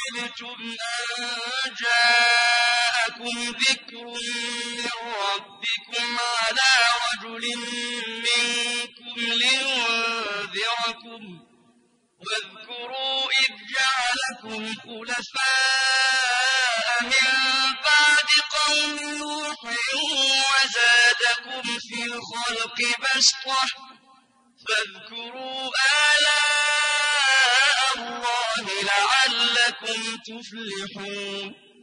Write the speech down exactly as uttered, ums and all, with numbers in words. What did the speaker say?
عجبتم أن جاءكم ذكر من ربكم على رجل منكم لينذركم واذكروا إذ جعلكم خلفاء من بعد قوم نوح وزادكم في الخلق بسطة فاذكروا آلاء الله لعلكم تفلحون